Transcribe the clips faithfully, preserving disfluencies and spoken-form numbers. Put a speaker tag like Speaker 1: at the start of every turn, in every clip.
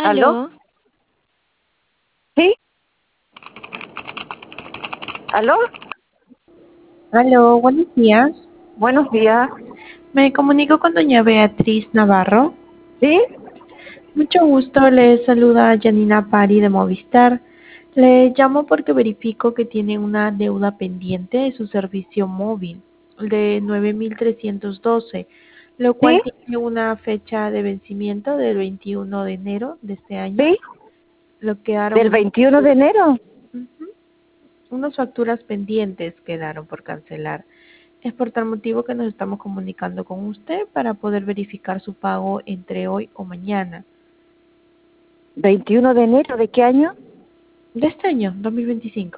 Speaker 1: ¿Aló?
Speaker 2: Aló,
Speaker 1: ¿Sí? ¿Aló?
Speaker 3: Aló, buenos días.
Speaker 1: Buenos días.
Speaker 3: Me comunico con doña Beatriz Navarro.
Speaker 1: ¿Sí?
Speaker 3: Mucho gusto, le saluda Janina Pari de Movistar. Le llamo porque verifico que tiene una deuda pendiente de su servicio móvil de nueve mil trescientos doce, lo
Speaker 1: ¿Sí?
Speaker 3: cual tiene una fecha de vencimiento del veintiuno de enero de este año.
Speaker 1: ¿Sí?
Speaker 3: Lo quedaron
Speaker 1: ¿Del
Speaker 3: unas
Speaker 1: veintiuno de
Speaker 3: facturas,
Speaker 1: enero?
Speaker 3: ujú, unas facturas pendientes quedaron por cancelar. Es por tal motivo que nos estamos comunicando con usted para poder verificar su pago entre hoy o mañana
Speaker 1: ¿veintiuno de enero de qué año?
Speaker 3: de este año, dos mil veinticinco.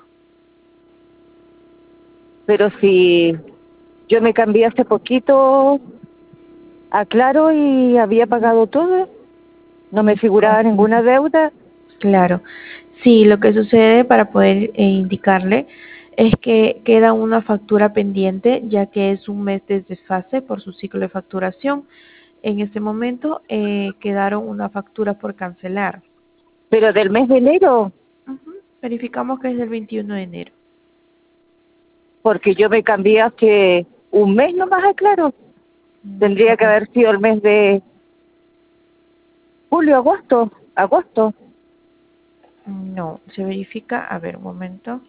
Speaker 1: Pero si yo me cambié hace poquito a Claro y había pagado todo, no me figuraba ninguna deuda.
Speaker 3: Claro, sí, lo que sucede para poder eh, indicarle es que queda una factura pendiente ya que es un mes de desfase por su ciclo de facturación. En este momento eh, quedaron una factura por cancelar.
Speaker 1: Pero del mes de enero,
Speaker 3: Ujú. Verificamos que es del veintiuno de enero.
Speaker 1: porque yo me cambié hace un mes nomás a Claro. Tendría que
Speaker 3: Correcto.
Speaker 1: haber sido el mes de julio, agosto, agosto.
Speaker 3: No, se verifica, a ver, un momento.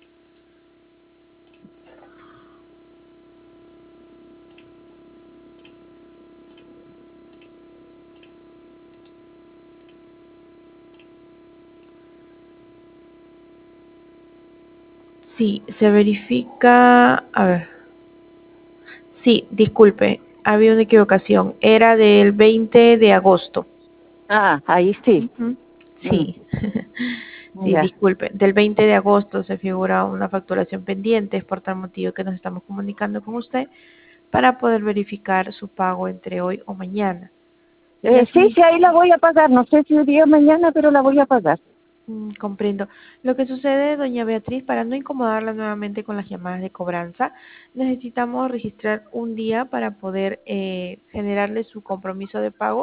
Speaker 3: Sí, se verifica, a ver, sí, disculpe, había una equivocación, era del veinte de agosto.
Speaker 1: Ah, ahí sí.
Speaker 3: Ujú.
Speaker 1: Mm,
Speaker 3: Sí, sí,
Speaker 1: ya.
Speaker 3: disculpe, del veinte de agosto se figura una facturación pendiente, es por tal motivo que nos estamos comunicando con usted para poder verificar su pago entre hoy o mañana. Y
Speaker 1: Eh, sí,
Speaker 3: así.
Speaker 1: sí, ahí la voy a pagar. No sé si hoy día o mañana, pero la voy a pagar.
Speaker 3: Mm, comprendo. Lo que sucede, doña Beatriz, para no incomodarla nuevamente con las llamadas de cobranza, necesitamos registrar un día para poder eh, generarle su compromiso de pago